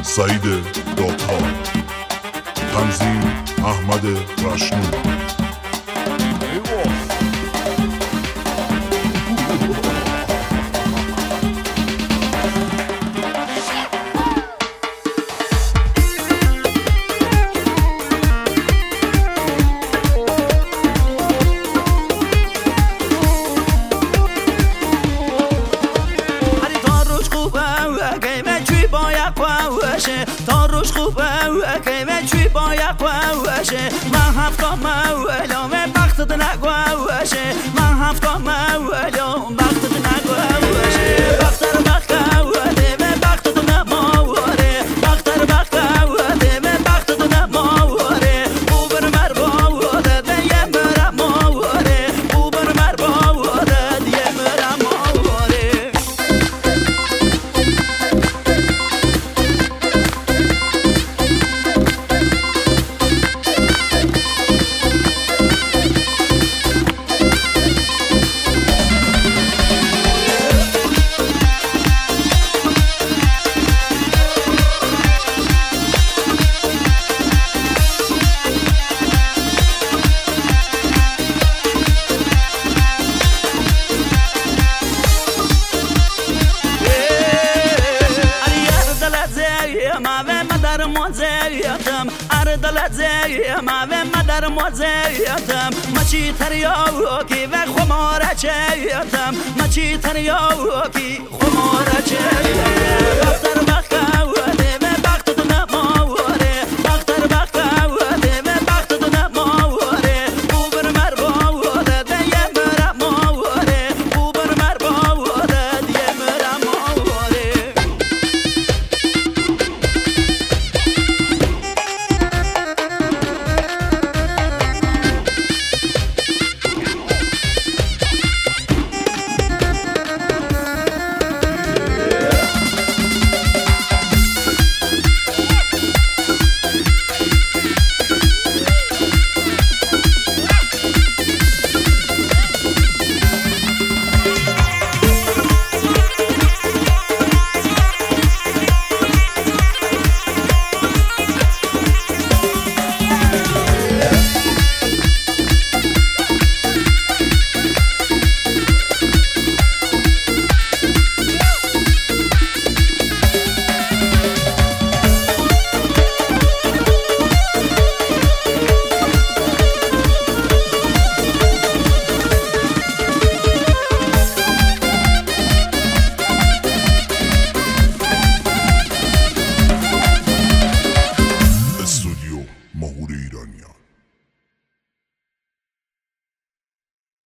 سعید دادها، تنظیم احمد رشنو. تا روش خوبه که من چوی باید قوشه من هفته مولام بختت نگوشه من هفته مولام بختت نگوشه بختر بخت قوده من بختت نمواره بختر بخت قوده من بختت نمواره اوبر مر باوده دیه مرم مواره اوبر مر باوده دیه مرم مواره اردلت زیم و مدر موزیتم مچی تریاکی و خماره چیتم مچی تریاکی خماره چیتم بختر بخت قوده و بختت نمواره بختر بخت قوده و بختت نمواره اوبر مر باوده دیه مرم مواره اوبر مر باوده دیه مرم مواره ماهور ایرانیان.